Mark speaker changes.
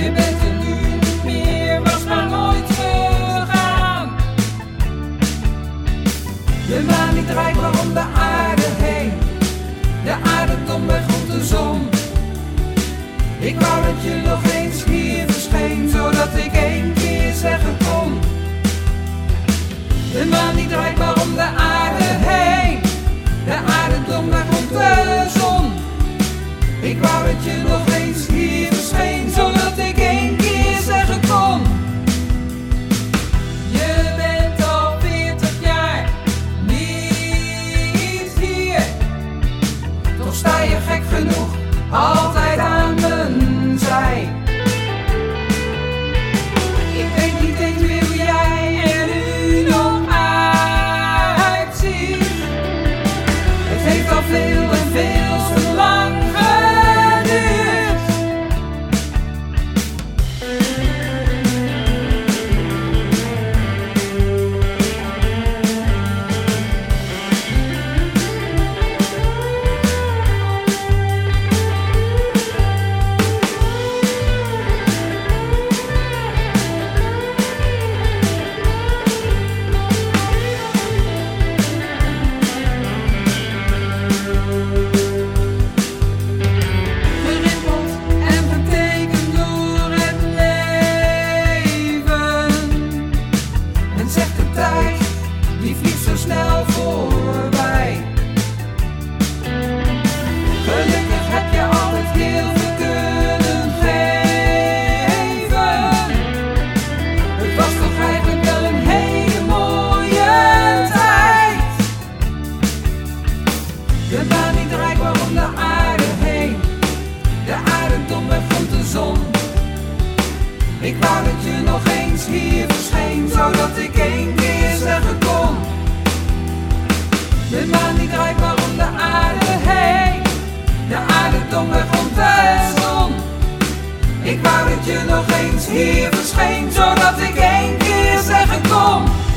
Speaker 1: Je bent er nu niet meer, was maar nooit gegaan. De maan die draait maar om de aarde heen. De aardedom weg rond de zon. Ik wou dat je nog eens hier verscheen, zodat ik één keer zeggen kon. De maan die draait maar om de aarde heen. De aardedom weg rond de zon. Ik wou dat je nog eens hier verscheen, zodat ik één keer zeggen kon. Je bent al 40 jaar niet hier. Toch sta je gek genoeg altijd aan mijn zij. Ik weet niet eens meer hoe jij er nu nog uitziet. Het heeft al veel en veel te lang geduurd. Die vliegt zo snel voorbij. Gelukkig heb je altijd heel veel kunnen geven. Het was toch eigenlijk wel een hele mooie tijd. De maan die draait maar om de aarde heen. De aardedom weg rond de zon. Ik wou dat je nog eens hier verscheen, zodat ik één keer zeggen kon. De maan die draait maar om de aarde heen. De aardedom weg rond de zon. Ik wou dat je nog eens hier verscheen, zodat ik één keer zeggen kon.